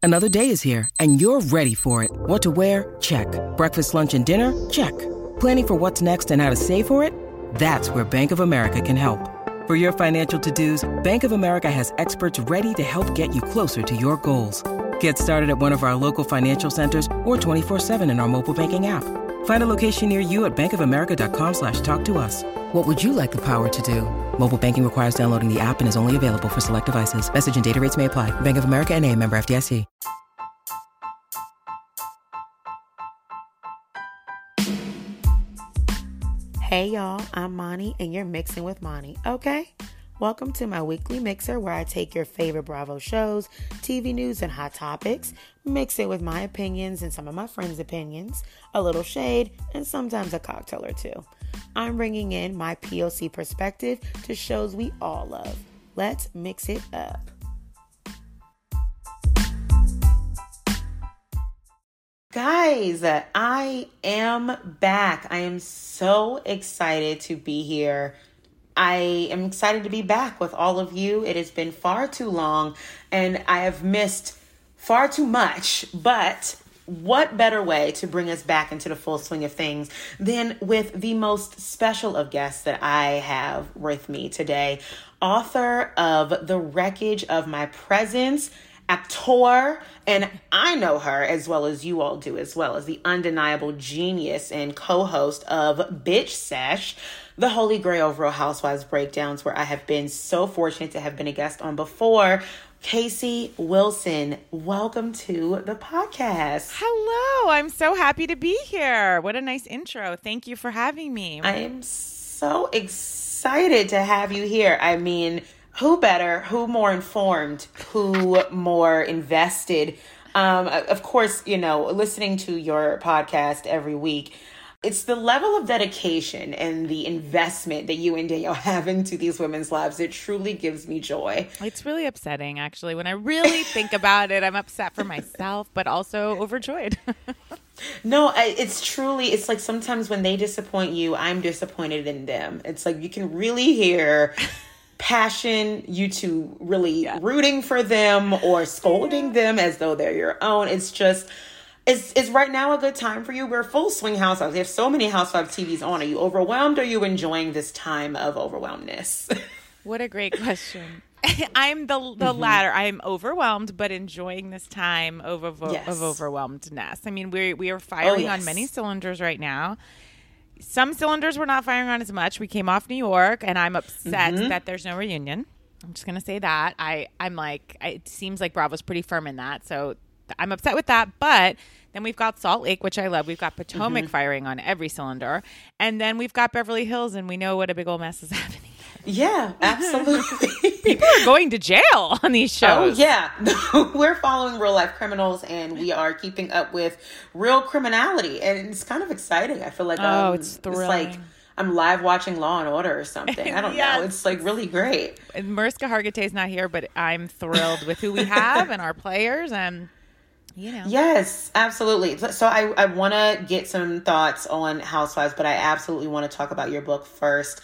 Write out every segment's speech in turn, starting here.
Another day is here, and you're ready for it. What to wear? Check. Breakfast, lunch, and dinner? Check. Planning for what's next and how to save for it? That's where Bank of America can help. For your financial to-dos, Bank of America has experts ready to help get you closer to your goals. Get started at one of our local financial centers or 24/7 in our mobile banking app. Find a location near you at bankofamerica.com/talktous. What would you like the power to do? Mobile banking requires downloading the app and is only available for select devices. Message and data rates may apply. Bank of America N.A., member FDIC. Hey y'all, I'm Moni and you're mixing with Moni, okay? Welcome to my weekly mixer where I take your favorite Bravo shows, TV news, and hot topics, mix it with my opinions and some of my friends' opinions, a little shade, and sometimes a cocktail or two. I'm bringing in my POC perspective to shows we all love. Let's mix it up. Guys, I am back. I am so excited to be here. I am excited to be back with all of you. It has been far too long and I have missed far too much, but what better way to bring us back into the full swing of things than with the most special of guests that I have with me today, author of The Wreckage of My Presence, actor, and I know her as well as you all do, as well as the undeniable genius and co-host of Bitch Sesh, the Holy Grail of Real Housewives Breakdowns, where I have been so fortunate to have been a guest on before. Casey Wilson, welcome to the podcast. Hello, I'm so happy to be here. What a nice intro. Thank you for having me. I am so excited to have you here. I mean, who better, who more informed, who more invested? Of course, you know, listening to your podcast every week, it's the level of dedication and the investment that you and Danielle have into these women's lives. It truly gives me joy. It's really upsetting, actually. When I really think about it, I'm upset for myself, but also overjoyed. No, it's like sometimes when they disappoint you, I'm disappointed in them. It's like you can really hear passion, you two really rooting for them or scolding them as though they're your own. It's just, is right now a good time for you? We're full swing housewives. We have so many housewives TVs on. Are you overwhelmed or are you enjoying this time of overwhelmedness? What a great question. I'm the latter. I am overwhelmed, but enjoying this time of overwhelmedness. I mean, we are firing on many cylinders right now. Some cylinders we're not firing on as much. We came off New York, and I'm upset that there's no reunion. I'm just going to say that. I'm like, it seems like Bravo's pretty firm in that, so I'm upset with that. But then we've got Salt Lake, which I love. We've got Potomac firing on every cylinder. And then we've got Beverly Hills, and we know what a big old mess is happening. Yeah, absolutely. People are going to jail on these shows. Oh, yeah. We're following real life criminals and we are keeping up with real criminality. And it's kind of exciting. I feel like it's thrilling. It's like I'm live watching Law and Order or something. I don't know. It's like really great. And Mariska Hargitay's not here, but I'm thrilled with who we have and our players and you know. Yes, absolutely. So I want to get some thoughts on Housewives, but I absolutely want to talk about your book first.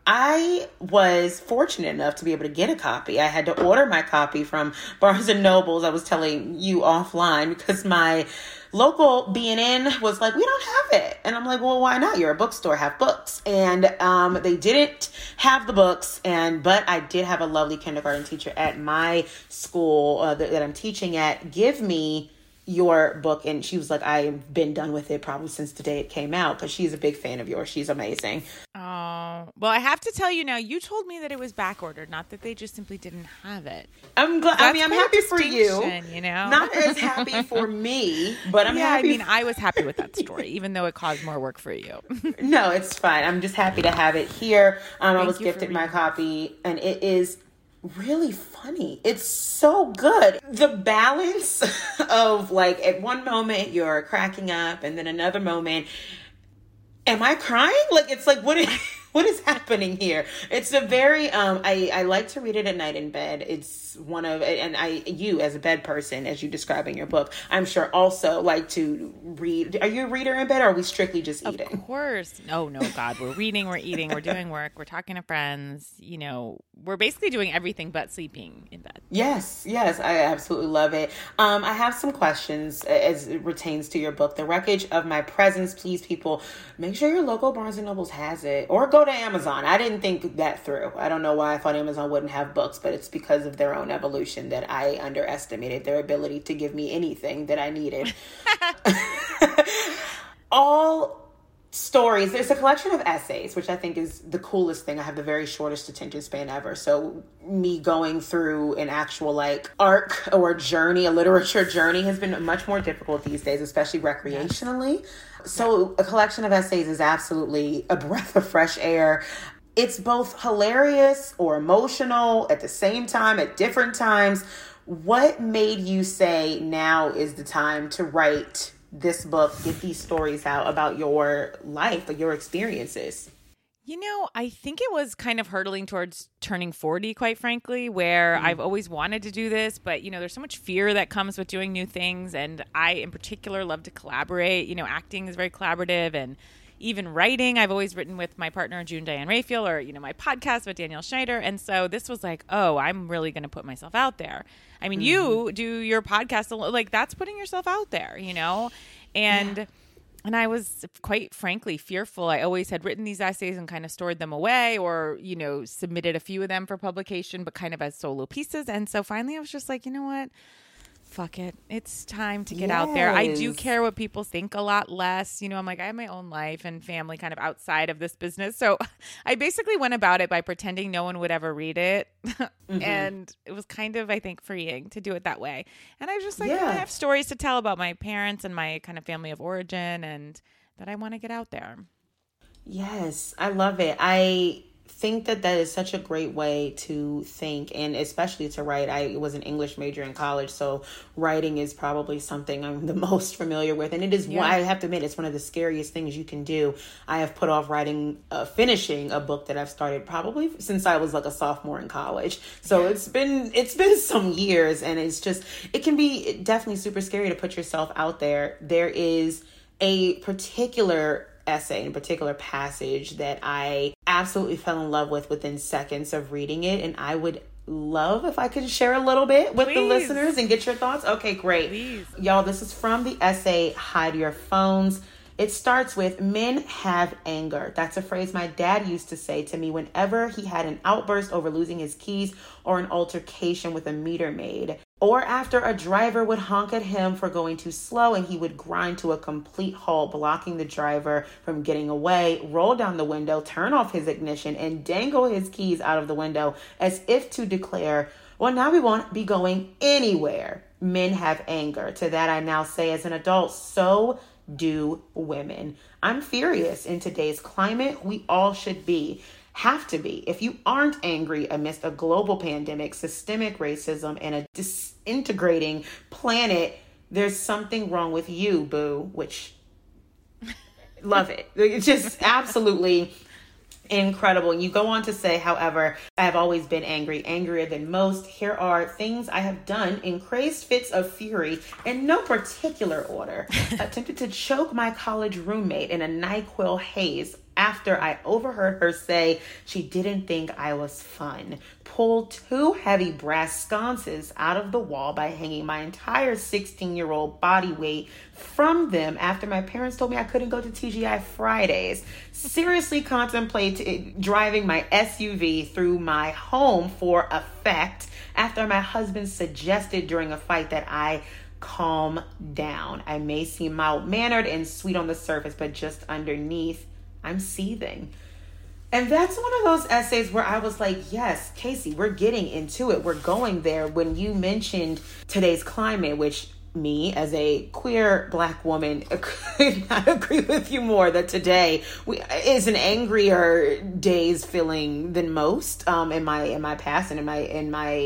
I was fortunate enough to be able to get a copy. I had to order my copy from Barnes and Nobles. I was telling you offline because my local B&N was like, we don't have it. And I'm like, well, why not? You're a bookstore, have books. And they didn't have the books. But I did have a lovely kindergarten teacher at my school that I'm teaching at give me your book, and she was like, I've been done with it probably since the day it came out because she's a big fan of yours. She's amazing. Oh, well, I have to tell you now, you told me that it was back ordered, not that they just simply didn't have it. I'm glad. I mean, I'm happy for you. You know, not as happy for me, but I'm happy. I mean, I was happy with that story, even though it caused more work for you. No, it's fine. I'm just happy to have it here. I was gifted my copy, and it is really funny. It's so good. The balance of like at one moment you're cracking up and then another moment, am I crying? Like it's like what What is happening here? It's a very, I like to read it at night in bed. It's one of, and you as a bed person, as you describe in your book, I'm sure also like to read. Are you a reader in bed, or are we strictly just eating? Of course. No, God, we're reading, we're eating, we're doing work, we're talking to friends, we're basically doing everything but sleeping in bed. Yes, I absolutely love it. I have some questions as it pertains to your book, The Wreckage of My Presence. Please, people, make sure your local Barnes & Nobles has it, or go to Amazon. I didn't think that through. I don't know why I thought Amazon wouldn't have books, but it's because of their own evolution that I underestimated their ability to give me anything that I needed. All stories. There's a collection of essays, which I think is the coolest thing. I have the very shortest attention span ever. So me going through an actual arc or journey, a literature journey, has been much more difficult these days, especially recreationally. Yes. So a collection of essays is absolutely a breath of fresh air. It's both hilarious or emotional at the same time, at different times. What made you say now is the time to write this book, get these stories out about your life, your experiences? I think it was kind of hurtling towards turning 40, quite frankly, where I've always wanted to do this, but, there's so much fear that comes with doing new things. And I, in particular, love to collaborate. Acting is very collaborative, and even writing. I've always written with my partner, June Diane Raphael, or, my podcast with Danielle Schneider. And so this was like, oh, I'm really going to put myself out there. I mean, you do your podcast, that's putting yourself out there, And I was, quite frankly, fearful. I always had written these essays and kind of stored them away, or, submitted a few of them for publication, but kind of as solo pieces. And so finally I was just like, you know what? Fuck it. It's time to get out there. I do care what people think a lot less. I'm like, I have my own life and family kind of outside of this business. So I basically went about it by pretending no one would ever read it. And it was kind of, I think, freeing to do it that way. And I was just like, I have stories to tell about my parents and my kind of family of origin, and that I want to get out there. Yes, I love it. I think that is such a great way to think, and especially to write. I was an English major in college, so writing is probably something I'm the most familiar with, and it is why I have to admit it's one of the scariest things you can do. I have put off finishing a book that I've started probably since I was a sophomore in college. So it's been some years, and it can be definitely super scary to put yourself out there. There is a particular essay, in a particular passage, that I absolutely fell in love with within seconds of reading it, and I would love if I could share a little bit with the listeners and get your thoughts. Okay, great. Please. Y'all, this is from the essay Hide Your Phones. It starts with, men have anger. That's a phrase my dad used to say to me whenever he had an outburst over losing his keys, or an altercation with a meter maid, or after a driver would honk at him for going too slow and he would grind to a complete halt, blocking the driver from getting away, roll down the window, turn off his ignition, and dangle his keys out of the window as if to declare, well, now we won't be going anywhere. Men have anger. To that I now say as an adult, so do women. I'm furious. In today's climate, we all should be. Have to be. If you aren't angry amidst a global pandemic, systemic racism, and a disintegrating planet, there's something wrong with you, boo, which, love it. It's just absolutely incredible. And you go on to say, however, I have always been angry, angrier than most. Here are things I have done in crazed fits of fury in no particular order. Attempted to choke my college roommate in a NyQuil haze after I overheard her say she didn't think I was fun. Pulled 2 heavy brass sconces out of the wall by hanging my entire 16-year-old body weight from them after my parents told me I couldn't go to TGI Fridays. Seriously contemplate driving my SUV through my home for effect after my husband suggested during a fight that I calm down. I may seem mild-mannered and sweet on the surface, but just underneath, I'm seething. And that's one of those essays where I was like, yes, Casey, we're getting into it. We're going there. When you mentioned today's climate, which me as a queer Black woman could not agree with you more, that today is an angrier day's feeling than most in my past and in my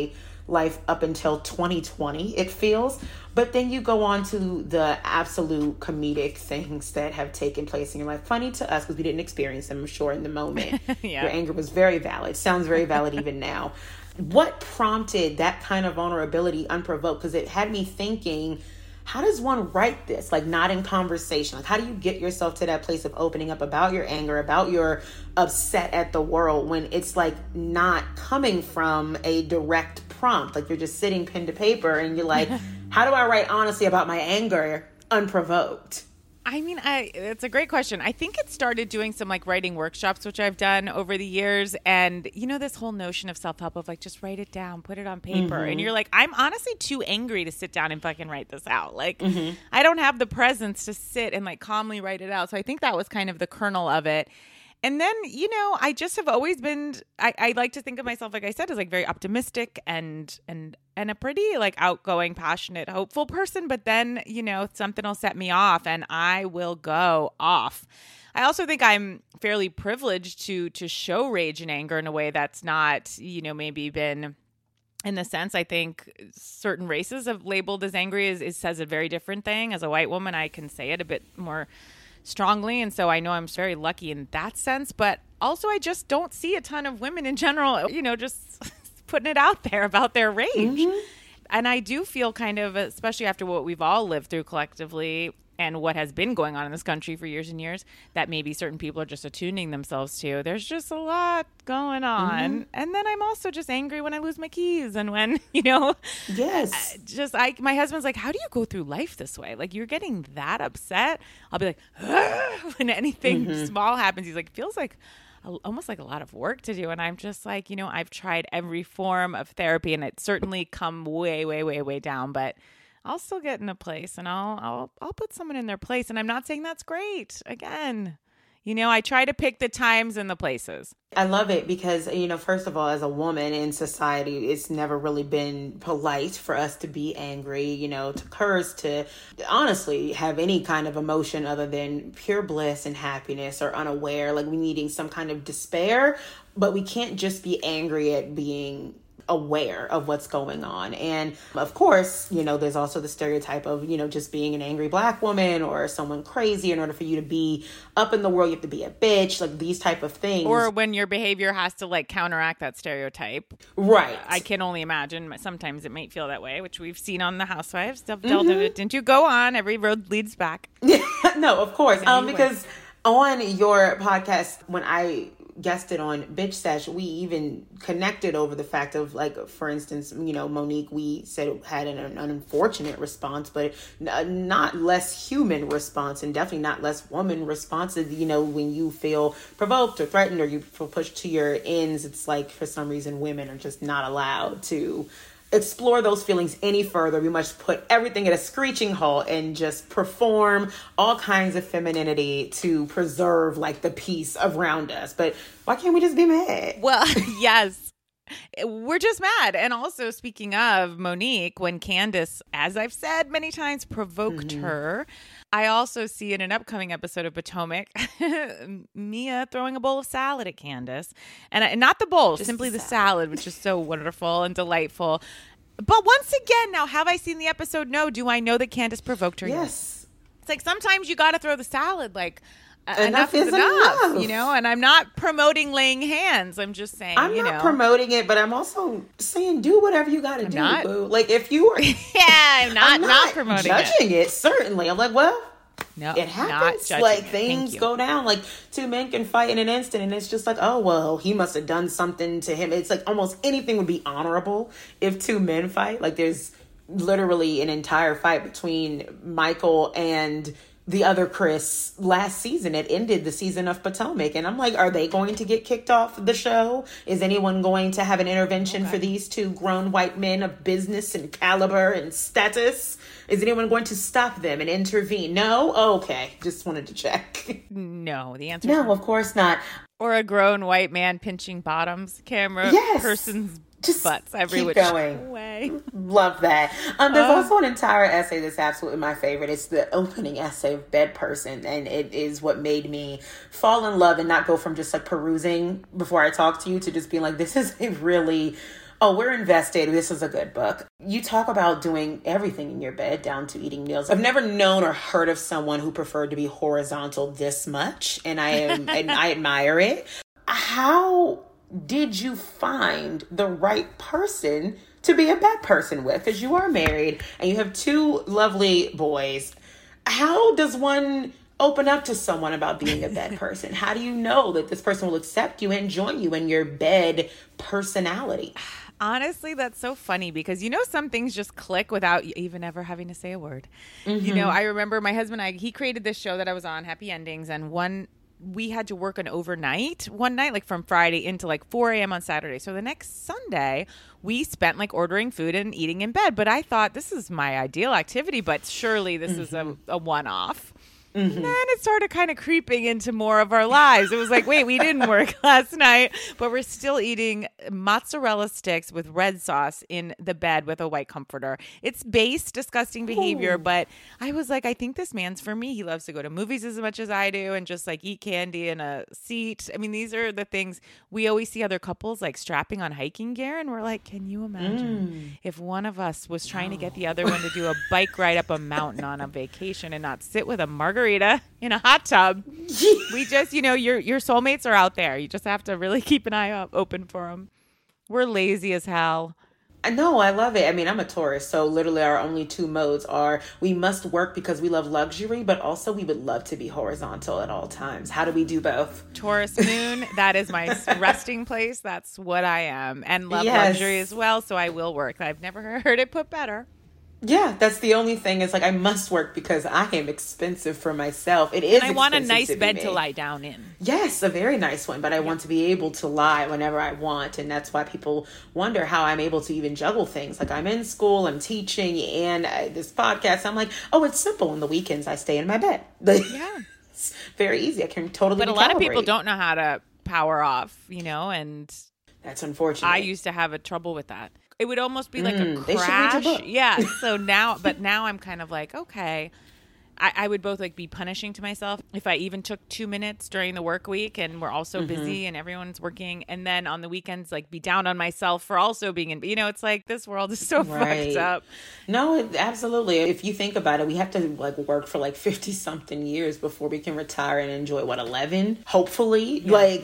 life up until 2020, it feels. But then you go on to the absolute comedic things that have taken place in your life. Funny to us because we didn't experience them, I'm sure, in the moment. Yeah. Your anger was very valid. Sounds very valid even now. What prompted that kind of vulnerability unprovoked? Because it had me thinking, how does one write this? Like, not in conversation. Like, how do you get yourself to that place of opening up about your anger, about your upset at the world, when it's like not coming from a direct prompt? Like, you're just sitting pen to paper and you're like, how do I write honestly about my anger unprovoked? I mean, it's a great question. I think it started doing some like writing workshops, which I've done over the years. And you know, this whole notion of self-help of like, just write it down, put it on paper. And you're like, I'm honestly too angry to sit down and fucking write this out. Like, I don't have the presence to sit and like calmly write it out. So I think that was kind of the kernel of it. And then, you know, I just have always been, I like to think of myself, like I said, as like very optimistic and a pretty like outgoing, passionate, hopeful person. But then, you know, something will set me off and I will go off. I also think I'm fairly privileged to show rage and anger in a way that's not, you know, maybe been, in the sense, I think certain races have labeled as angry is says a very different thing. As a white woman, I can say it a bit more strongly. And so I know I'm very lucky in that sense. But also, I just don't see a ton of women in general, you know, just putting it out there about their rage. And I do feel kind of, especially after what we've all lived through collectively and what has been going on in this country for years and years, that maybe certain people are just attuning themselves to. There's just a lot going on. And then I'm also just angry when I lose my keys and when, you know, my husband's like, how do you go through life this way? Like, you're getting that upset? I'll be like, when anything small happens, he's like, feels like almost like a lot of work to do. And I'm just like, you know, I've tried every form of therapy and it's certainly come way, way, way, way down, but I'll still get in a place and I'll put someone in their place. And I'm not saying that's great. Again, you know, I try to pick the times and the places. I love it because, you know, first of all, as a woman in society, it's never really been polite for us to be angry, you know, to curse, to honestly have any kind of emotion other than pure bliss and happiness or unaware, like we needing some kind of despair. But we can't just be angry at being aware of what's going on. And of course, you know, there's also the stereotype of, you know, just being an angry Black woman or someone crazy. In order for you to be up in the world, you have to be a bitch, like these type of things. Or when your behavior has to like counteract that stereotype. Right. I can only imagine sometimes it might feel that way, which we've seen on The Housewives. Dealt with it. Didn't you go on? Every road leads back. No, of course. Because on your podcast, when I guested on Bitch Sesh, we even connected over the fact of, like, for instance, you know, Monique, we said had an unfortunate response, but not less human response, and definitely not less woman responsive. You know, when you feel provoked or threatened or you feel pushed to your ends, it's like for some reason women are just not allowed to explore those feelings any further. We must put everything at a screeching halt and just perform all kinds of femininity to preserve like the peace around us. But why can't we just be mad? Well, yes. We're just mad. And also, speaking of Monique, when Candace, as I've said many times, provoked her, I also see in an upcoming episode of Potomac, Mia throwing a bowl of salad at Candace. And not the bowl, just simply the salad, which is so wonderful and delightful. But once again, now, have I seen the episode? No. Do I know that Candace provoked her? Yes. It's like sometimes you got to throw the salad, like, enough is enough, you know, and I'm not promoting laying hands. I'm just saying, I'm not promoting it, but I'm also saying do whatever you got to do, boo. Like, if you are... I'm not promoting judging it, certainly. I'm like, well, no, it happens. Like, things go down. Like, two men can fight in an instant, and it's just like, oh, well, he must have done something to him. It's like almost anything would be honorable if two men fight. Like, there's literally an entire fight between Michael and the other Chris last season. It ended the season of Potomac. And I'm like, are they going to get kicked off the show? Is anyone going to have an intervention for these two grown white men of business and caliber and status? Is anyone going to stop them and intervene? No? Okay. Just wanted to check. No, the answer no, of course not. Or a grown white man pinching bottoms, camera, person's just butts every keep which going. way. Love that. There's also an entire essay that's absolutely my favorite. It's the opening essay of Bed Person, and it is what made me fall in love and not go from just like perusing before I talk to you to just being like, this is a really Oh, we're invested. This is a good book. You talk about doing everything in your bed down to eating meals. I've never known or heard of someone who preferred to be horizontal this much, and and I admire it. How did you find the right person to be a bed person with? Because you are married and you have 2 lovely boys. How does one open up to someone about being a bed person? How do you know that this person will accept you and join you in your bed personality? Honestly, that's so funny because, some things just click without even ever having to say a word. Mm-hmm. I remember my husband and I, he created this show that I was on, Happy Endings, and we had to work an overnight one night, like from Friday into like 4 a.m. on Saturday. So the next Sunday, we spent like ordering food and eating in bed. But I thought this is my ideal activity, but surely this is a one-off. Mm-hmm. And then it started kind of creeping into more of our lives. It was like, wait, we didn't work last night, but we're still eating mozzarella sticks with red sauce in the bed with a white comforter. It's base, disgusting behavior, but I was like, I think this man's for me. He loves to go to movies as much as I do and just like eat candy in a seat. I mean, these are the things we always see other couples like strapping on hiking gear. And we're like, can you imagine if one of us was trying to get the other one to do a bike ride up a mountain on a vacation and not sit with a margarita in a hot tub? We just, your soulmates are out there. You just have to really keep an eye open for them. We're lazy as hell. No, I love it. I mean, I'm a Taurus, so literally our only 2 modes are we must work because we love luxury, but also we would love to be horizontal at all times. How do we do both? Taurus moon, that is my resting place. That's what I am. And love luxury as well, so I will work. I've never heard it put better. Yeah, that's the only thing. It's like I must work because I am expensive for myself. It is. And I want a nice bed to lie down in. Yes, a very nice one, but I want to be able to lie whenever I want. And that's why people wonder how I'm able to even juggle things. Like I'm in school, I'm teaching, and this podcast. I'm like, oh, it's simple. On the weekends, I stay in my bed. Yeah. It's very easy. I can totally But a lot of people don't know how to power off, and that's unfortunate. I used to have a trouble with that. It would almost be like a crash. Yeah. So now I'm kind of like, okay, I would both like be punishing to myself if I even took 2 minutes during the work week and we're all so busy and everyone's working. And then on the weekends, like be down on myself for also being in, it's like this world is so fucked up. No, absolutely. If you think about it, we have to like work for like 50 something years before we can retire and enjoy 11, hopefully.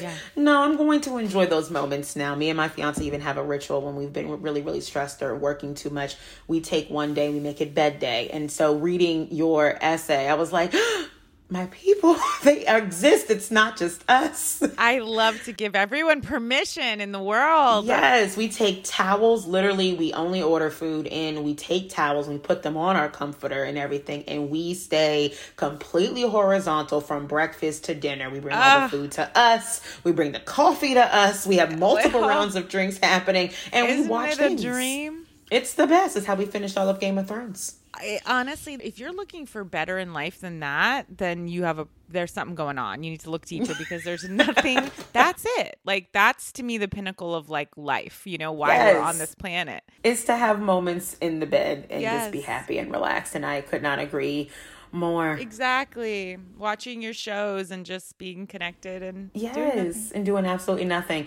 No, I'm going to enjoy those moments now. Me and my fiance even have a ritual when we've been really, really stressed or working too much. We take one day, we make it bed day. And so reading your essay, I was like, my people, they exist. It's not just us. I love to give everyone permission in the world. Yes, we take towels. Literally, we only order food in. We take towels and we put them on our comforter and everything. And we stay completely horizontal from breakfast to dinner. We bring all the food to us. We bring the coffee to us. We have multiple rounds of drinks happening. And we watch things. Isn't it a dream? It's the best. It's how we finished all of Game of Thrones. Honestly, if you're looking for better in life than that, then there's something going on. You need to look deeper because there's nothing. That's it. Like that's to me the pinnacle of like life. Why we're on this planet. It's to have moments in the bed and just be happy and relaxed. And I could not agree more. Exactly. Watching your shows and just being connected and doing absolutely nothing.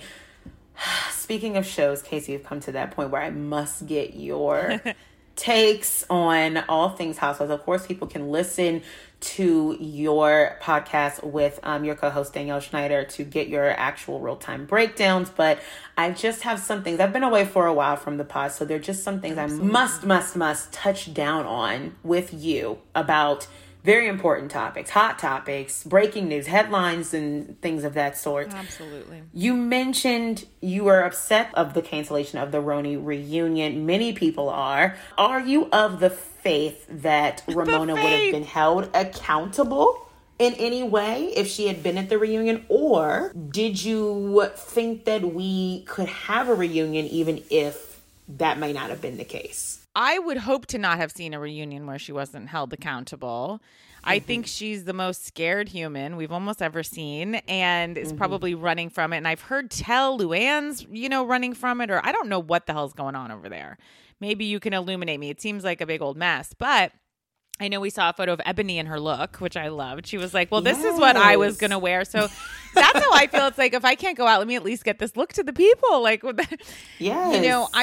Speaking of shows, Casey, you've come to that point where I must get your takes on all things Housewives. Of course, people can listen to your podcast with your co-host Danielle Schneider to get your actual real-time breakdowns. But I just have some things. I've been away for a while from the pod, so there are just some things I must touch down on with you about very important topics, hot topics, breaking news, headlines, and things of that sort. Absolutely. You mentioned you were upset of the cancellation of the RHONY reunion. Many people are. Are you of the faith that Ramona would have been held accountable in any way if she had been at the reunion? Or did you think that we could have a reunion even if that may not have been the case? I would hope to not have seen a reunion where she wasn't held accountable. I think she's the most scared human we've almost ever seen and is probably running from it. And I've heard tell Luann's, running from it, or I don't know what the hell's going on over there. Maybe you can illuminate me. It seems like a big old mess, but I know we saw a photo of Ebony in her look, which I loved. She was like, well, this is what I was going to wear. So That's how I feel. It's like, if I can't go out, let me at least get this look to the people. Like, yes. You know,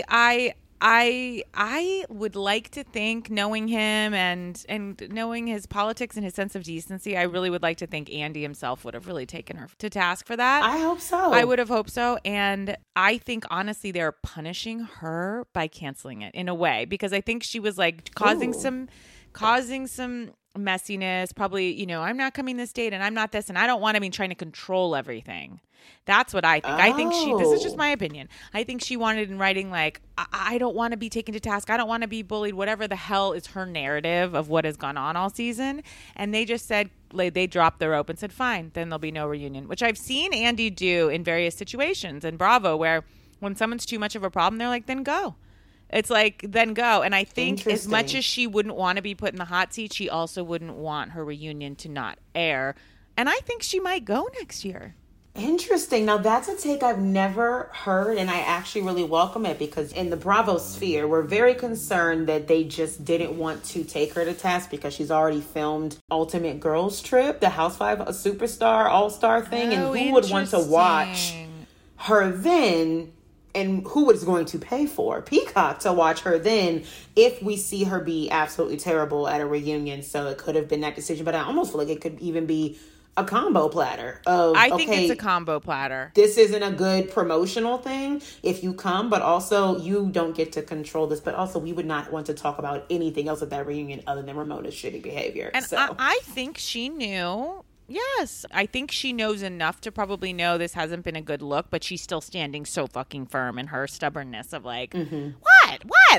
I would like to think, knowing him and knowing his politics and his sense of decency, I really would like to think Andy himself would have really taken her to task for that. I hope so. I would have hoped so. And I think, honestly, they're punishing her by canceling it in a way, because I think she was like causing some messiness. Probably, you know, I'm not coming this date and I'm not this and I don't want to be trying to control everything. That's what I think. I think this is just my opinion. I think she wanted in writing, like, I don't want to be taken to task. I don't want to be bullied. Whatever the hell is her narrative of what has gone on all season. And they just said, they dropped the rope and said, fine, then there'll be no reunion, which I've seen Andy do in various situations in Bravo, where when someone's too much of a problem, they're like, then go. It's like, then go. And I think as much as she wouldn't want to be put in the hot seat, she also wouldn't want her reunion to not air. And I think she might go next year. Interesting. Now, that's a take I've never heard, and I actually really welcome it, because in the Bravo sphere, we're very concerned that they just didn't want to take her to task because she's already filmed Ultimate Girls Trip, the Housewife, a Superstar, All-Star thing, and who would want to watch her then, and who is going to pay for Peacock to watch her then if we see her be absolutely terrible at a reunion? So it could have been that decision, but I almost feel like it could even be a combo platter of, I think it's a combo platter. This isn't a good promotional thing if you come, but also you don't get to control this. But also, we would not want to talk about anything else at that reunion other than Ramona's shitty behavior. And so. I think she knew. Yes, I think she knows enough to probably know this hasn't been a good look, but she's still standing so fucking firm in her stubbornness of like, what?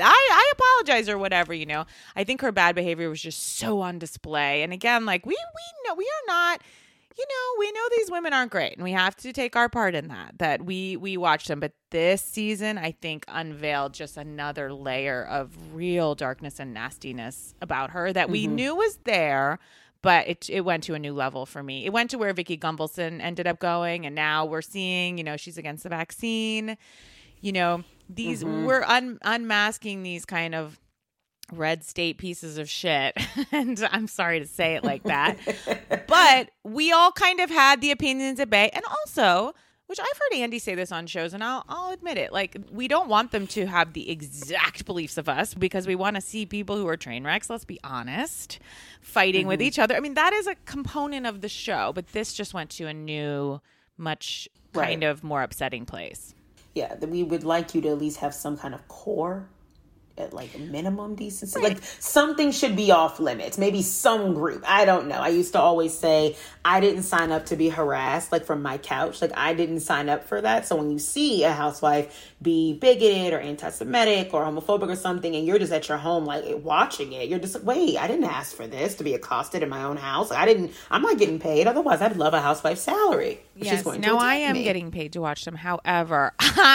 I apologize or whatever, you know. I think her bad behavior was just so on display. And again, like, we know we are not, you know, we know these women aren't great, and we have to take our part in that we watch them. But this season, I think, unveiled just another layer of real darkness and nastiness about her that we knew was there, but it went to a new level for me. It went to where Vicky Gunvalson ended up going, and now we're seeing, you know, she's against the vaccine. You know, these we're unmasking these kind of red state pieces of shit. And I'm sorry to say it like that. But we all kind of had the opinions at bay. And also, which I've heard Andy say this on shows, and I'll admit it, like, we don't want them to have the exact beliefs of us, because we want to see people who are train wrecks, let's be honest, fighting with each other. I mean, that is a component of the show, but this just went to a new, much kind of more upsetting place. Yeah, we would like you to at least have some kind of core, at like minimum decency. Like, something should be off limits. Maybe some group. I don't know. I used to always say I didn't sign up to be harassed, like, from my couch. Like, I didn't sign up for that. So when you see a housewife be bigoted or anti-Semitic or homophobic or something, and you're just at your home, like, watching it, you're just like, wait, I didn't ask for this, to be accosted in my own house. I'm not getting paid. Otherwise, I'd love a housewife's salary. Yes, now I am getting paid to watch them. However,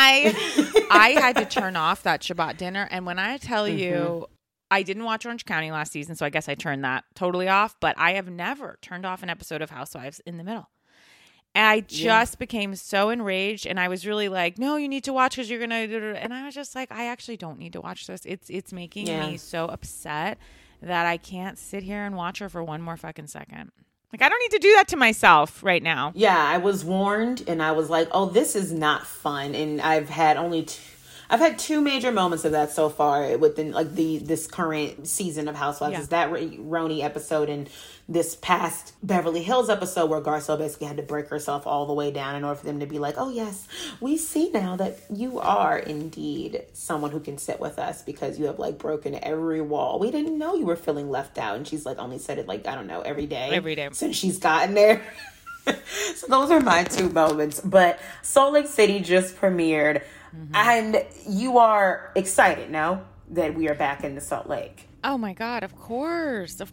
I had to turn off that Shabbat dinner. And when I tell you, I didn't watch Orange County last season, so I guess I turned that totally off. But I have never turned off an episode of Housewives in the middle. And I just became so enraged. And I was really like, no, you need to watch because you're going to. And I was just like, I actually don't need to watch this. It's making me so upset that I can't sit here and watch her for one more fucking second. Like, I don't need to do that to myself right now. Yeah, I was warned, and I was like, oh, this is not fun. And I've had two major moments of that so far within, like, this current season of Housewives. Is that Roni episode and this past Beverly Hills episode where Garcelle basically had to break herself all the way down in order for them to be like, oh, yes, we see now that you are indeed someone who can sit with us because you have, like, broken every wall. We didn't know you were feeling left out. And she's, like, only said it, like, I don't know, every day since she's gotten there. So those are my two moments. But Salt Lake City just premiered. And you are excited now that we are back in the Salt Lake. Oh my God, of course.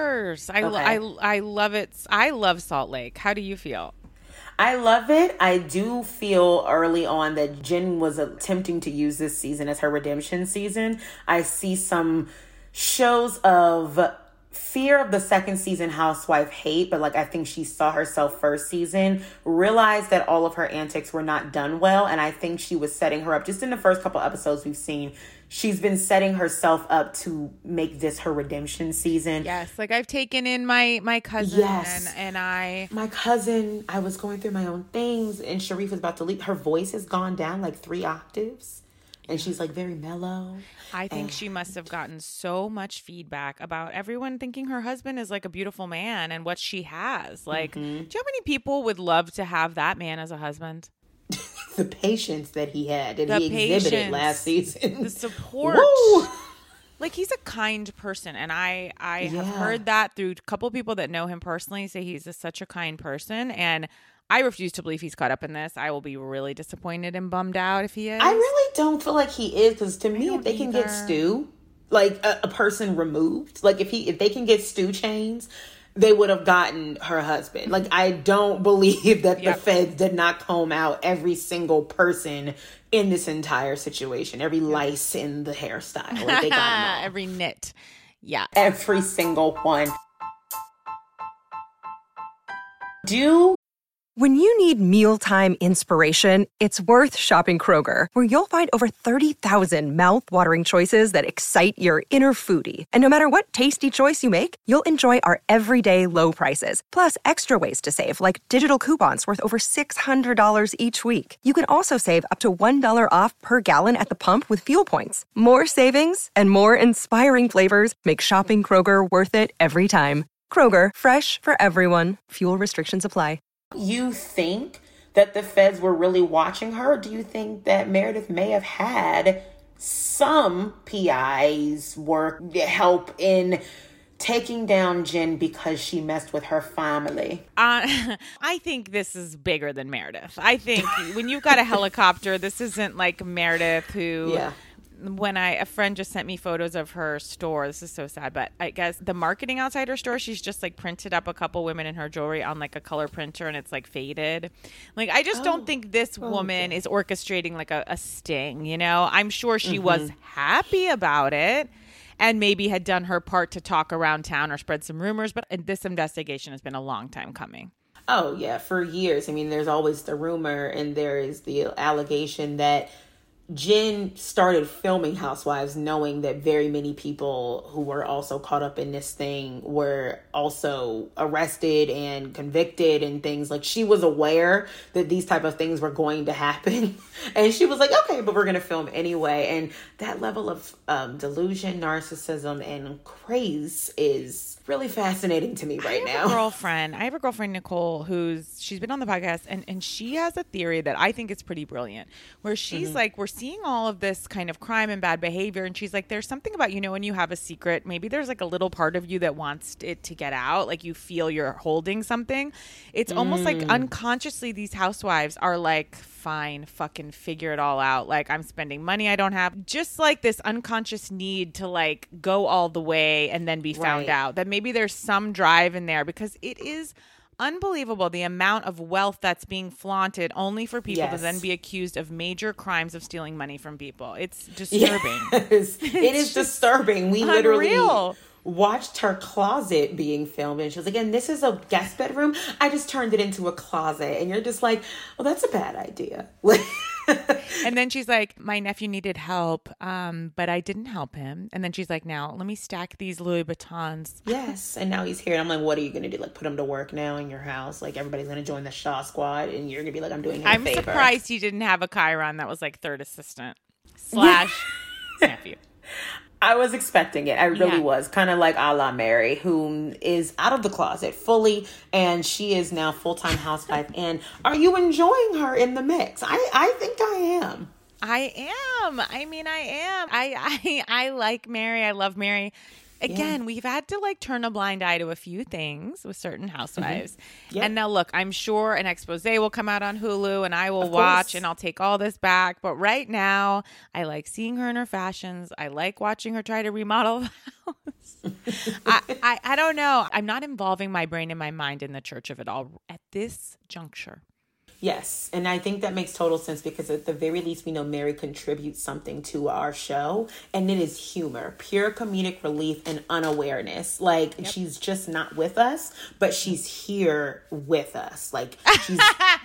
I love it. I love Salt Lake. How do you feel? I love it. I do feel early on that Jen was attempting to use this season as her redemption season. I see some shows of fear of the second season housewife hate, but, like, I think she saw herself first season, realized that all of her antics were not done well, and I think she was setting her up. Just in the first couple episodes we've seen, she's been setting herself up to make this her redemption season. Yes, like I've taken in my cousin. Yes. and my cousin, I was going through my own things, and Sharif was about to leave. Her voice has gone down like 3 octaves, and she's like very mellow. I think she must have gotten so much feedback about everyone thinking her husband is like a beautiful man and what she has. Like, do you know how many people would love to have that man as a husband? The patience that he had and he exhibited last season. The support. Woo! Like, he's a kind person. And I have heard that through a couple of people that know him personally say he's such a kind person. And I refuse to believe he's caught up in this. I will be really disappointed and bummed out if he is. I really don't feel like he is, because to me, if they can get Stu, like a person removed, like if they can get Stu chains, they would have gotten her husband. Like, I don't believe that the feds did not comb out every single person in this entire situation. Every lice in the hairstyle. Like, they got them all. Every knit. Yeah. Every single one. When you need mealtime inspiration, it's worth shopping Kroger, where you'll find over 30,000 mouth-watering choices that excite your inner foodie. And no matter what tasty choice you make, you'll enjoy our everyday low prices, plus extra ways to save, like digital coupons worth over $600 each week. You can also save up to $1 off per gallon at the pump with fuel points. More savings and more inspiring flavors make shopping Kroger worth it every time. Kroger, fresh for everyone. Fuel restrictions apply. You think that the feds were really watching her? Or do you think that Meredith may have had some PIs help in taking down Jen because she messed with her family? I think this is bigger than Meredith. I think when you've got a helicopter, this isn't like Meredith who... Yeah. When a friend just sent me photos of her store, this is so sad, but I guess the marketing outside her store, she's just like printed up a couple women in her jewelry on like a color printer, and it's like faded. Like, I just don't think this woman is orchestrating like a sting, you know? I'm sure she was happy about it and maybe had done her part to talk around town or spread some rumors, but this investigation has been a long time coming. Oh, yeah, for years. I mean, there's always the rumor, and there is the allegation that Jen started filming Housewives knowing that very many people who were also caught up in this thing were also arrested and convicted and things. Like, she was aware that these type of things were going to happen. And she was like, okay, but we're going to film anyway. And that level of delusion, narcissism, and craze is really fascinating to me right now. I have a girlfriend, Nicole, she's been on the podcast, and she has a theory that I think is pretty brilliant, where she's like, we're seeing all of this kind of crime and bad behavior, and she's like, there's something about, when you have a secret, maybe there's like a little part of you that wants it to get out, like you feel you're holding something. It's almost like unconsciously these housewives are like, fine, fucking figure it all out. Like, I'm spending money I don't have. Just like this unconscious need to like go all the way and then be found out. That maybe there's some drive in there, because it is unbelievable the amount of wealth that's being flaunted only for people to then be accused of major crimes of stealing money from people. It's disturbing. Yes. It is disturbing. We literally watched her closet being filmed, and she was like, and this is a guest bedroom. I just turned it into a closet. And you're just like, well, that's a bad idea. And then she's like, my nephew needed help, but I didn't help him. And then she's like, now let me stack these Louis Vuittons. Yes. And now he's here. And I'm like, what are you going to do? Like, put him to work now in your house? Like, everybody's going to join the Shaw Squad, and you're going to be like, I'm doing him a favor. I'm surprised he didn't have a Chiron that was like third assistant / nephew. I was expecting it. I really was. Kind of like a la Mary, who is out of the closet fully, and she is now full-time housewife. And are you enjoying her in the mix? I think I am. I am. I mean, I am. I like Mary. I love Mary. Again, we've had to like turn a blind eye to a few things with certain housewives. And now look, I'm sure an expose will come out on Hulu, and I will watch, and I'll take all this back. But right now, I like seeing her in her fashions. I like watching her try to remodel the house. I don't know. I'm not involving my brain and my mind in the church of it all at this juncture. Yes, and I think that makes total sense, because at the very least, we know Mary contributes something to our show, and it is humor, pure comedic relief and unawareness. Like, she's just not with us, but she's here with us. Like, she's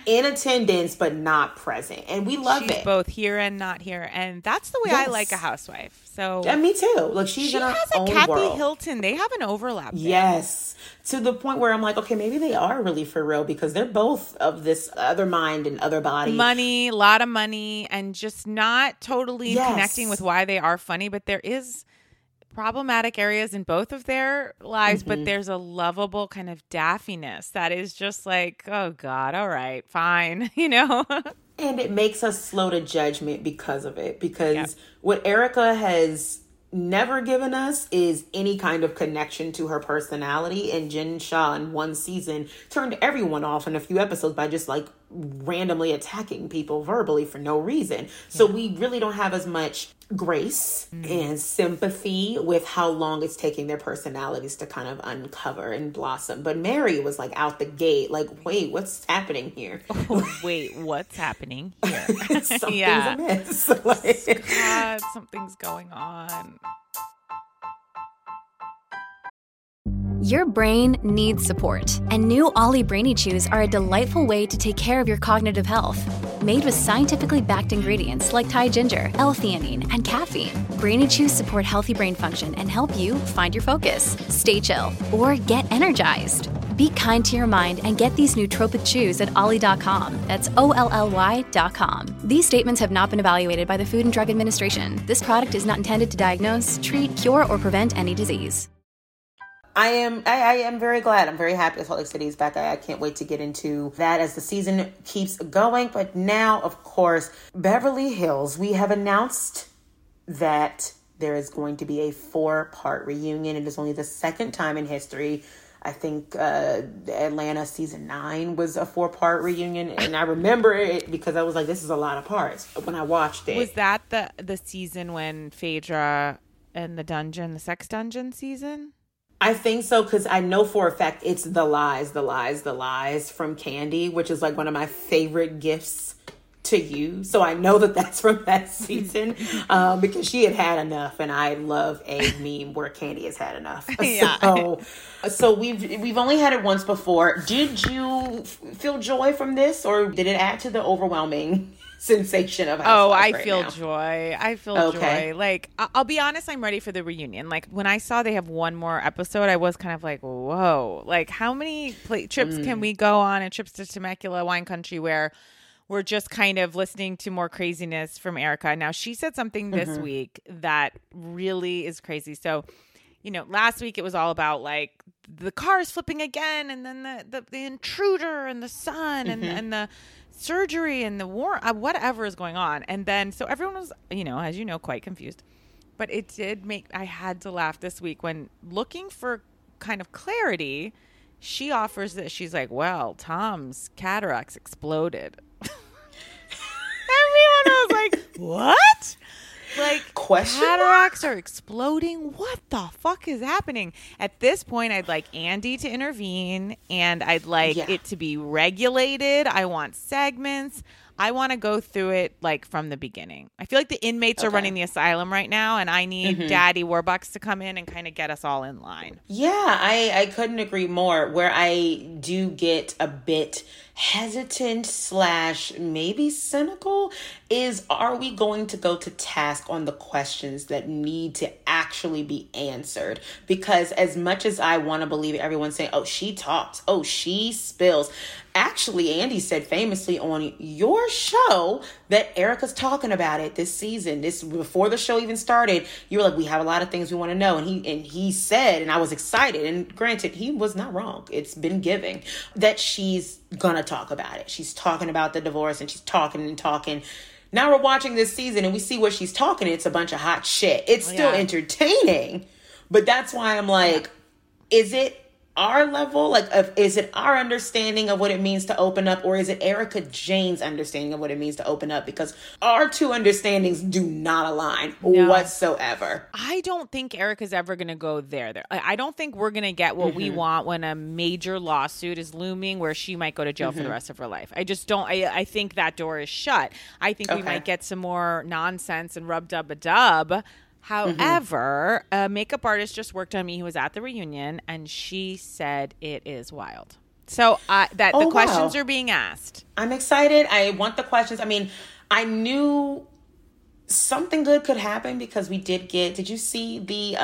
in attendance but not present, and we love it. She's both here and not here, and that's the way I like a housewife. So yeah, me too. Like she in her own Kathy world. Hilton, they have an overlap there. Yes, to the point where I'm like, okay, maybe they are really for real, because they're both of this other mind and other body. Money, a lot of money, and just not totally connecting with why they are funny, but there is problematic areas in both of their lives, but there's a lovable kind of daffiness that is just like, oh God, all right, fine, you know? And it makes us slow to judgment because of it, because what Erica has never given us is any kind of connection to her personality, and Jen Shah in one season turned everyone off in a few episodes by just like randomly attacking people verbally for no reason. So we really don't have as much grace and sympathy with how long it's taking their personalities to kind of uncover and blossom. But Mary was like out the gate, like, wait, what's happening here? Wait, what's happening here? Something's amiss. Like, God, something's going on. Your brain needs support, and new Ollie Brainy Chews are a delightful way to take care of your cognitive health. Made with scientifically backed ingredients like Thai ginger, L-theanine, and caffeine, Brainy Chews support healthy brain function and help you find your focus, stay chill, or get energized. Be kind to your mind and get these nootropic chews at ollie.com. That's OLLY.com. These statements have not been evaluated by the Food and Drug Administration. This product is not intended to diagnose, treat, cure, or prevent any disease. I am very glad. I'm very happy that Salt Lake City is back. I can't wait to get into that as the season keeps going. But now, of course, Beverly Hills, we have announced that there is going to be a 4-part reunion. It is only the second time in history. I think Atlanta season 9 was a 4-part reunion. And I remember it because I was like, this is a lot of parts when I watched it. Was that the season when Phaedra and the sex dungeon season? I think so, because I know for a fact it's the lies from Candy, which is like one of my favorite gifts to you. So I know that that's from that season because she had enough, and I love a meme where Candy has had enough. Yeah. So we've only had it once before. Did you feel joy from this, or did it add to the overwhelming sensation of Housewives I feel joy. I feel joy. Like, I'll be honest, I'm ready for the reunion. Like, when I saw they have one more episode, I was kind of like, whoa. Like, how many trips can we go on, and trips to Temecula, wine country, where we're just kind of listening to more craziness from Erica. Now, she said something this week that really is crazy. So, you know, last week it was all about like the cars flipping again, and then the intruder and the son and the surgery and the war, whatever is going on. And then, so everyone was, you know, as you know, quite confused. But it did I had to laugh this week when looking for kind of clarity, she offers this. She's like, well, Tom's cataracts exploded. Everyone was like, what? Like, cataracts are exploding? What the fuck is happening? At this point, I'd like Andy to intervene, and I'd like it to be regulated. I want segments. I want to go through it like from the beginning. I feel like the inmates are running the asylum right now, and I need Daddy Warbucks to come in and kind of get us all in line. Yeah, I couldn't agree more. Where I do get a bit hesitant / maybe cynical is, are we going to go to task on the questions that need to actually be answered? Because as much as I want to believe everyone's saying, oh, she talks, oh, she spills. Actually, Andy said famously on your show that Erica's talking about it this season. This before the show even started, you were like, we have a lot of things we want to know. And he said, and I was excited. And granted, he was not wrong. It's been giving that she's gonna talk about it. She's talking about the divorce, and she's talking and talking. Now we're watching this season and we see what she's talking. It's a bunch of hot shit. It's still entertaining, but that's why I'm like, is it our level? Like, is it our understanding of what it means to open up, or is it Erica Jane's understanding of what it means to open up? Because our two understandings do not align whatsoever. I don't think Erica's ever going to go there. I don't think we're going to get what we want when a major lawsuit is looming where she might go to jail for the rest of her life. I just don't. I think that door is shut. I think we might get some more nonsense and rub-dub-a-dub. However, a makeup artist just worked on me who was at the reunion, and she said it is wild. So the questions are being asked. I'm excited. I want the questions. I mean, I knew something good could happen because we did you see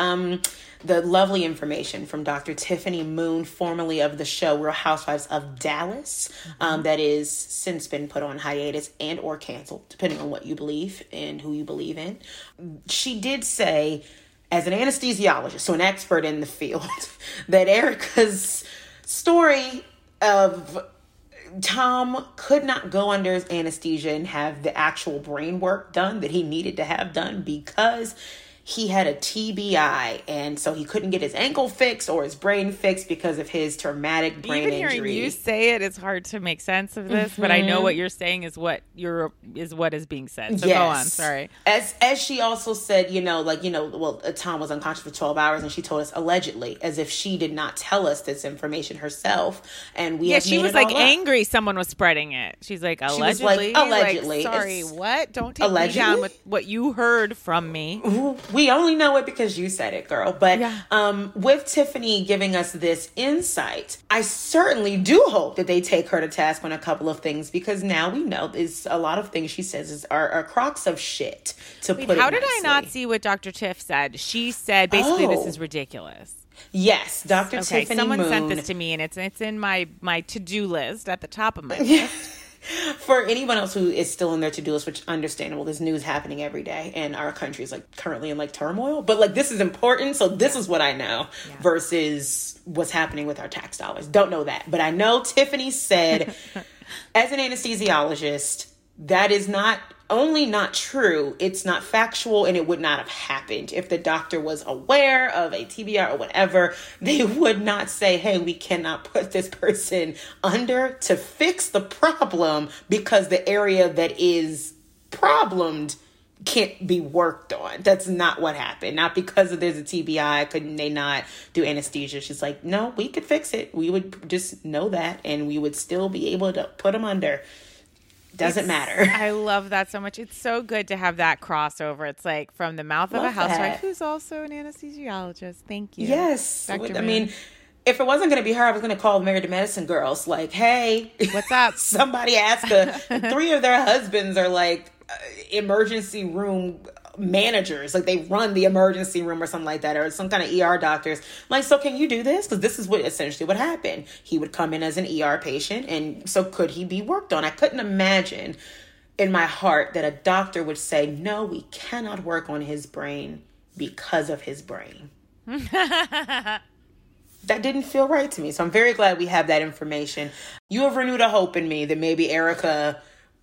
the lovely information from Dr. Tiffany Moon, formerly of the show Real Housewives of Dallas, that is since been put on hiatus and or canceled, depending on what you believe and who you believe in. She did say, as an anesthesiologist, so an expert in the field, that Erica's story of Tom could not go under his anesthesia and have the actual brain work done that he needed to have done because he had a TBI, and so he couldn't get his ankle fixed or his brain fixed because of his traumatic brain injury. Even hearing you say it's hard to make sense of this, but I know what you're saying is what is being said. So go on. Sorry. As she also said, Tom was unconscious for 12 hours, and she told us allegedly, as if she did not tell us this information herself, and we she was like angry someone was spreading it. She's like allegedly. Allegedly. Like, sorry, what? Don't take me down with what you heard from me. We only know it because you said it, girl. But with Tiffany giving us this insight, I certainly do hope that they take her to task on a couple of things, because now we know there's a lot of things she says are crocs of shit, to put it How did nicely. I not see what Dr. Tiff said? She said basically this is ridiculous. Yes, Dr. Tiffany someone Moon sent this to me, and it's in my to-do list at the top of my list. For anyone else who is still in their to-do list, which understandable, there's news happening every day, and our country is like currently in like turmoil. But like, this is important, so this is what I know versus what's happening with our tax dollars. Don't know that, but I know Tiffany said, as an anesthesiologist, that is not only not true, it's not factual, and it would not have happened. If the doctor was aware of a TBI or whatever, they would not say, hey, we cannot put this person under to fix the problem because the area that is problemed can't be worked on. That's not what happened. Not because there's a TBI, couldn't they not do anesthesia? She's like, no, we could fix it. We would just know that, and we would still be able to put them under. Doesn't matter. I love that so much. It's so good to have that crossover. It's like from the mouth of a housewife who's also an anesthesiologist. Thank you. Yes. I mean, if it wasn't going to be her, I was going to call Married to Medicine girls. Like, hey, what's up? Somebody asked her. 3 of their husbands are like emergency room managers, like they run the emergency room or something like that, or some kind of ER doctors. Like, so can you do this? Because this is what essentially what happened. He would come in as an ER patient, and so could he be worked on? I couldn't imagine in my heart that a doctor would say, no, we cannot work on his brain because of his brain. That didn't feel right to me. So I'm very glad we have that information. You have renewed a hope in me that maybe Erica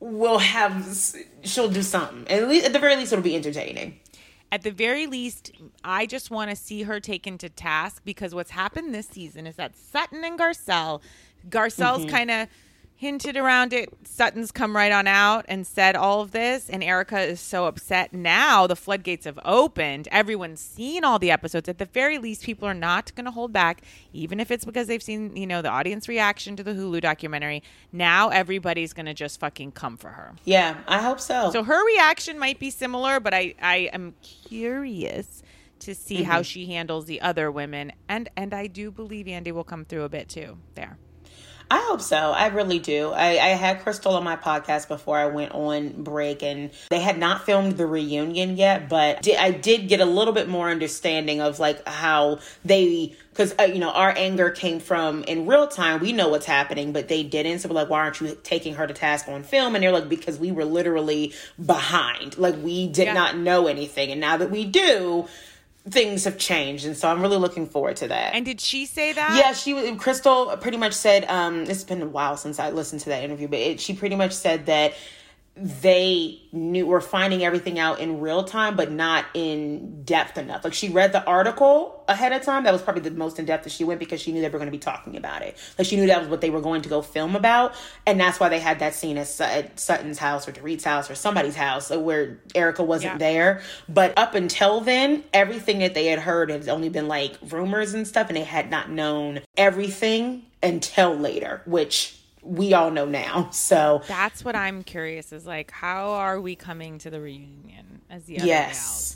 she'll do something. At the very least, it'll be entertaining. At the very least, I just want to see her taken to task, because what's happened this season is that Sutton and Garcelle's kind of hinted around it. Sutton's come right on out and said all of this, and Erica is so upset. Now the floodgates have opened. Everyone's seen all the episodes. At the very least, people are not going to hold back, even if it's because they've seen, the audience reaction to the Hulu documentary. Now everybody's going to just fucking come for her. Yeah, I hope so. So her reaction might be similar, but I am curious to see how she handles the other women. And I do believe Andy will come through a bit too there. I hope so. I really do. I had Crystal on my podcast before I went on break, and they had not filmed the reunion yet, but I did get a little bit more understanding of like how because our anger came from in real time. We know what's happening, but they didn't. So we're like, why aren't you taking her to task on film? And they're like, because we were literally behind. Like, we did not know anything. And now that we do, things have changed, and so I'm really looking forward to that. And did she say that? Yeah, Crystal pretty much said, it's been a while since I listened to that interview, but she pretty much said that they were finding everything out in real time, but not in depth enough. Like, she read the article ahead of time. That was probably the most in depth that she went, because she knew they were going to be talking about it. Like, she knew that was what they were going to go film about. And that's why they had that scene at Sutton's house or Dorit's house or somebody's house where Erica wasn't there. But up until then, everything that they had heard had only been like rumors and stuff. And they had not known everything until later, which we all know now. So that's what I'm curious is like, how are we coming to the reunion as the other gals?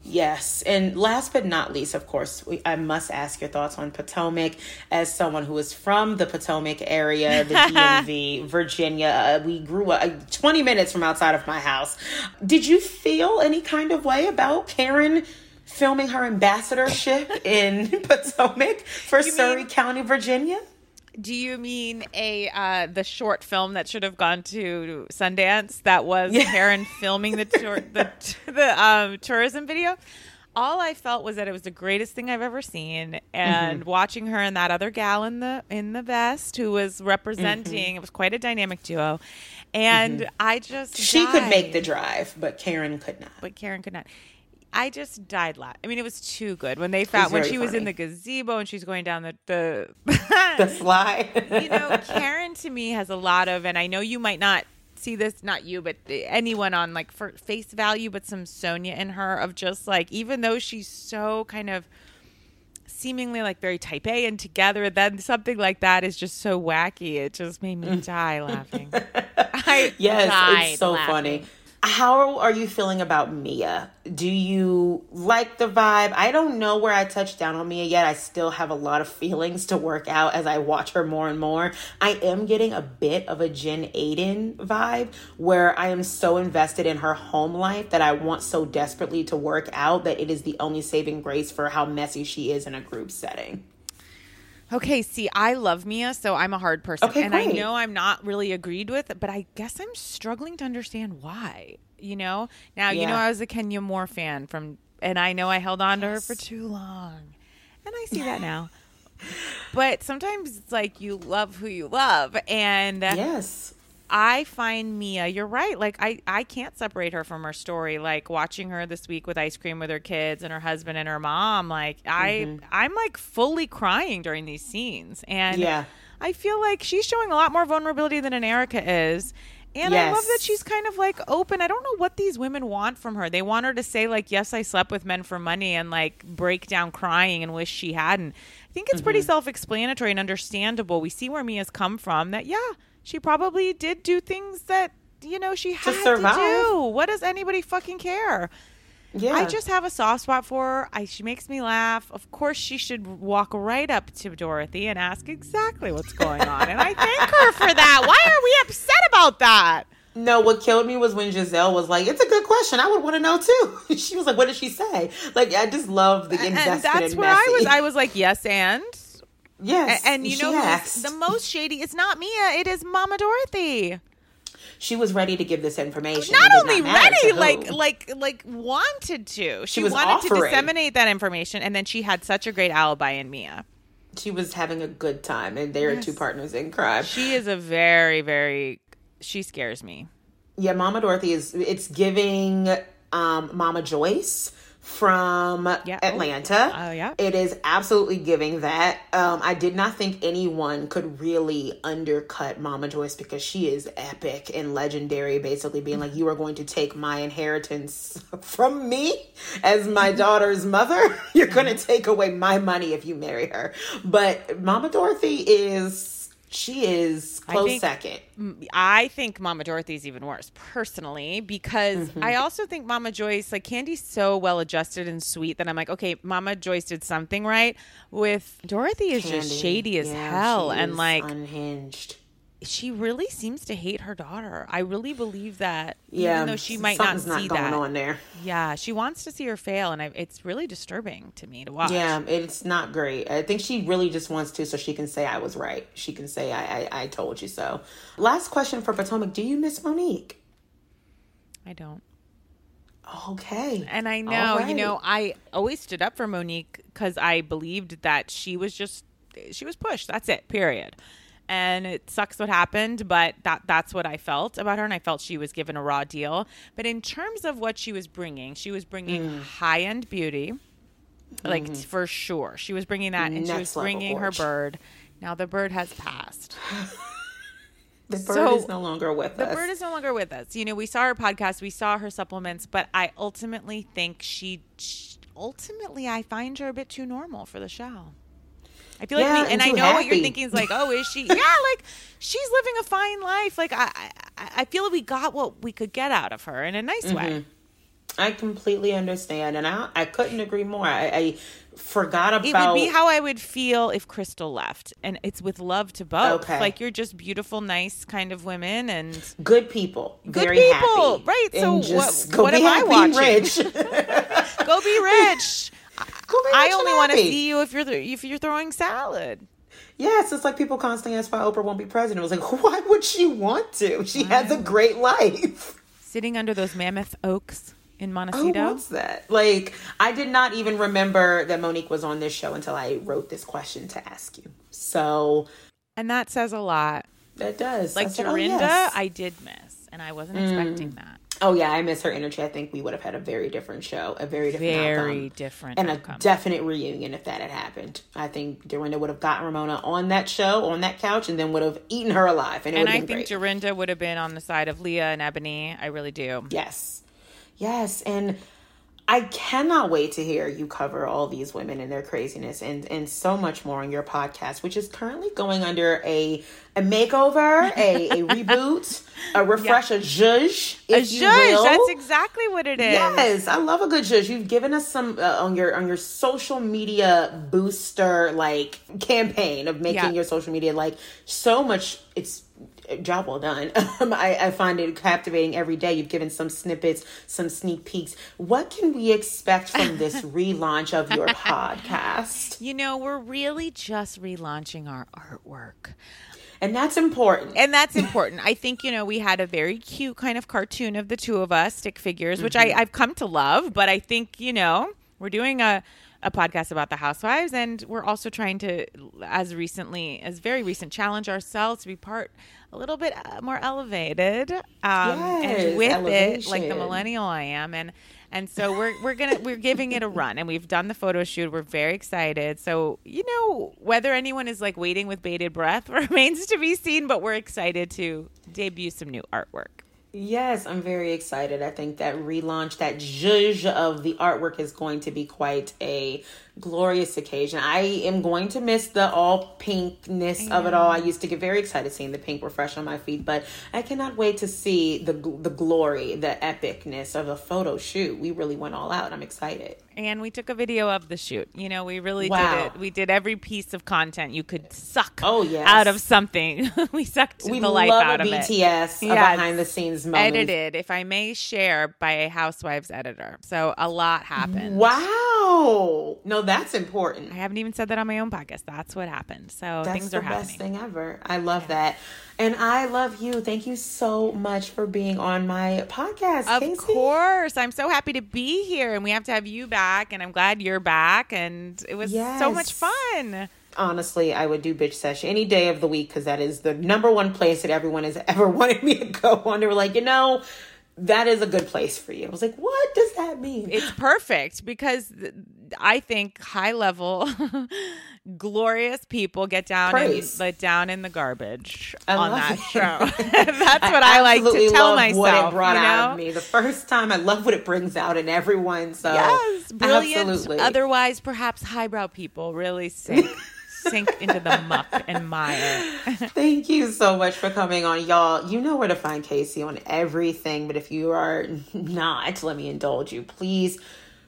Yes. And last but not least, of course, I must ask your thoughts on Potomac. As someone who is from the Potomac area, the DMV, Virginia, we grew up 20 minutes from outside of my house. Did you feel any kind of way about Karen filming her ambassadorship in Potomac for Surrey County, Virginia? Do you mean the short film that should have gone to Sundance that was Karen filming the tourism video? All I felt was that it was the greatest thing I've ever seen, and watching her and that other gal in the vest who was representing, it was quite a dynamic duo, and she could make the drive, but Karen could not. I just died laughing. I mean, it was too good when they found when she was in the gazebo and she's going down the slide. Karen to me has a lot of, and I know you might not see this, not you, but anyone on like for face value, but some Sonia in her of just like, even though she's so kind of seemingly like very type A and together, then something like that is just so wacky. It just made me die laughing. It's so funny. How are you feeling about Mia? Do you like the vibe? I don't know where I touched down on Mia yet. I still have a lot of feelings to work out as I watch her more and more. I am getting a bit of a Jen Aiden vibe where I am so invested in her home life that I want so desperately to work out that it is the only saving grace for how messy she is in a group setting. Okay, see, I love Mia, so I'm a hard person. Okay, and great. I know I'm not really agreed with it, but I guess I'm struggling to understand why, Now, I was a Kenya Moore fan and I know I held on to her for too long. And I see that now. But sometimes it's like you love who you love. And yes. I find Mia, you're right. Like, I can't separate her from her story. Like, watching her this week with ice cream with her kids and her husband and her mom, like, I'm like fully crying during these scenes. And I feel like she's showing a lot more vulnerability than an Erica is. And I love that she's kind of like open. I don't know what these women want from her. They want her to say like, yes, I slept with men for money and like break down crying and wish she hadn't. I think it's pretty self-explanatory and understandable. We see where Mia's come from that, she probably did do things that, she had to do. What does anybody fucking care? Yeah. I just have a soft spot for her. She makes me laugh. Of course, she should walk right up to Dorothy and ask exactly what's going on. And I thank her for that. Why are we upset about that? No, what killed me was when Giselle was like, it's a good question. I would want to know, too. She was like, what did she say? Like, I just love the investment. And that's where I was like, yes, and? Yes. And you know who's the most shady? It's not Mia. It is Mama Dorothy. She was ready to give this information. Not only ready, like wanted to. She wanted to disseminate that information, and then she had such a great alibi in Mia. She was having a good time, and they are two partners in crime. She is a very, very... She scares me. Yeah, Mama Dorothy it's giving Mama Joyce from Atlanta. Oh, yeah. It is absolutely giving that. I did not think anyone could really undercut Mama Joyce because she is epic and legendary, basically being like, you are going to take my inheritance from me as my daughter's mother. You're going to take away my money if you marry her. But Mama Dorothy is close second. I think Mama Dorothy's even worse, personally, because I also think Mama Joyce, like, Candy's so well adjusted and sweet that I'm like, okay, Mama Joyce did something right. With Dorothy is just shady as hell and like unhinged. She really seems to hate her daughter. I really believe that, even though she might not see that. Going on there. Yeah, she wants to see her fail, and it's really disturbing to me to watch. Yeah, it's not great. I think she really just wants to so she can say I was right. She can say I told you so. Last question for Potomac. Do you miss Monique? I don't. Okay. And I know, I always stood up for Monique because I believed that she was pushed. That's it, period. And it sucks what happened, but that's what I felt about her, and I felt she was given a raw deal. But in terms of what she was bringing high-end beauty, like for sure. She was bringing that, and she was bringing her bird. Now the bird has passed. The bird is no longer with us. The bird is no longer with us. We saw her podcast, we saw her supplements, but I ultimately think I find her a bit too normal for the show. I feel like and I know what you're thinking is like, oh, is she? Yeah, like she's living a fine life. Like I feel like we got what we could get out of her in a nice way. I completely understand. And I couldn't agree more. I forgot about... It would be how I would feel if Crystal left. And it's with love to both. Okay. Like, you're just beautiful, nice kind of women and... Good people. Very people. Happy. Right. And so what am I watching? Rich. Go be rich. I only want to see you if you're throwing salad. Yes, it's like people constantly ask why Oprah won't be president. It was like, why would she want to? She has a great life. Sitting under those mammoth oaks in Montecito. Oh, what's that? Like, I did not even remember that Monique was on this show until I wrote this question to ask you. So. And that says a lot. That does. Like Dorinda, I did miss, and I wasn't expecting that. Oh, yeah, I miss her energy. I think we would have had a very different show, a very different outcome. And a definite reunion if that had happened. I think Dorinda would have gotten Ramona on that show, on that couch, and then would have eaten her alive. And I think Dorinda would have been on the side of Leah and Ebony. I really do. Yes. Yes, and I cannot wait to hear you cover all these women and their craziness and so much more on your podcast, which is currently going under a makeover, a reboot, a refresh, a zhuzh, if you will. That's exactly what it is. Yes, I love a good zhuzh. You've given us some on your social media booster like campaign of making your social media like so much. It's job well done. I find it captivating every day. You've given some snippets, some sneak peeks. What can we expect from this relaunch of your podcast? You know, we're really just relaunching our artwork. And that's important. I think, you know, we had a very cute kind of cartoon of the two of us, stick figures, which I've come to love. But I think, you know, we're doing a podcast about the housewives, and we're also trying to, as very recent, challenge ourselves to be a little bit more elevated, and with elevation. It, like the millennial I am, and so we're giving it a run, and we've done the photo shoot. We're very excited. So, you know, whether anyone is like waiting with bated breath remains to be seen, but we're excited to debut some new artwork. Yes, I'm very excited. I think that relaunch, that zhuzh of the artwork is going to be quite a glorious occasion. I am going to miss the all pinkness of it all. I used to get very excited seeing the pink refresh on my feed, but I cannot wait to see the glory, the epicness of a photo shoot. We really went all out. I'm excited. And we took a video of the shoot. You know, we really did it. We did every piece of content you could suck out of something. We sucked the life out of it. We love a BTS, a behind the scenes moment. Edited, if I may share, by a Housewives editor. So a lot happened. Wow. No, that's important. I haven't even said that on my own podcast. That's what happened. So things are happening. That's the best thing ever. I love that. And I love you. Thank you so much for being on my podcast, Casey. Of course. I'm so happy to be here, and we have to have you back, and I'm glad you're back, and it was so much fun. Honestly, I would do Bitch Sesh any day of the week because that is the number one place that everyone has ever wanted me to go on. They were like, you know, that is a good place for you. I was like, what does that mean? It's perfect because I think high level, glorious people get down in the garbage on that show. That's what I like to tell myself. What it brought out of me the first time. I love what it brings out in everyone. So yes, brilliant. Absolutely. Otherwise, perhaps highbrow people really sink into the muck and mire. Thank you so much for coming on, y'all. You know where to find Casey on everything, but if you are not, let me indulge you. Please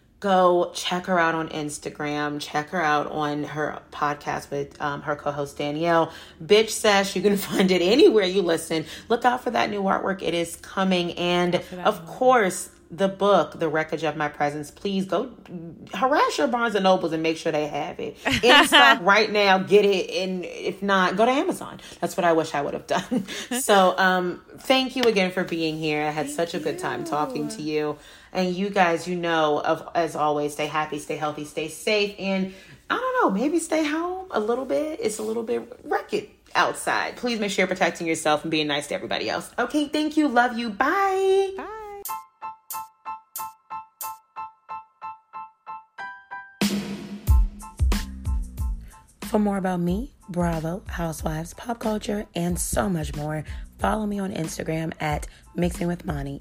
go check her out on Instagram. Check her out on her podcast with her co-host Danielle. Bitch Sesh. You can find it anywhere you listen. Look out for that new artwork. It is coming. And of course, the book, The Wreckage of My Presence. Please go harass your Barnes and Nobles and make sure they have it in stock right now. Get it, and if not, go to Amazon. That's what I wish I would have done. So thank you again for being here. I had such a good time talking to you. And you guys, you know, as always, stay happy, stay healthy, stay safe, and I don't know, maybe stay home a little bit. It's a little bit wrecked outside. Please make sure you're protecting yourself and being nice to everybody else. Okay, thank you. Love you. Bye. Bye. For more about me, Bravo, Housewives, pop culture, and so much more, follow me on Instagram at mixingwithmani,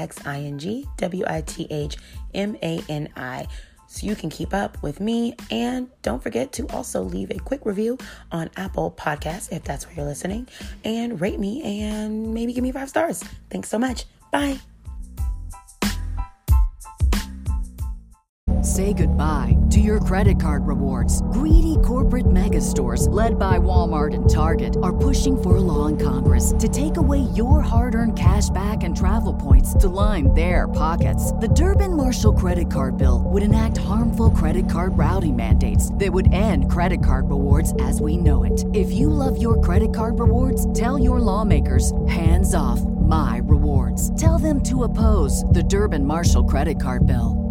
MixingWithMani, so you can keep up with me. And don't forget to also leave a quick review on Apple Podcasts if that's where you're listening, and rate me and maybe give me 5 stars. Thanks so much. Bye. say goodbye to your credit card rewards. Greedy corporate mega stores, led by Walmart and Target, are pushing for a law in Congress to take away your hard-earned cash back and travel points to line their pockets. The Durbin-Marshall credit card bill would enact harmful credit card routing mandates that would end credit card rewards as we know it. If you love your credit card rewards, tell your lawmakers, hands off my rewards. Tell them to oppose the Durbin-Marshall credit card bill.